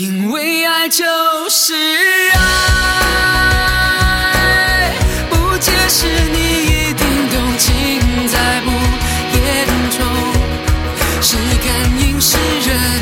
因为爱就是爱，不解释你一定懂，尽在不言中，是感应是人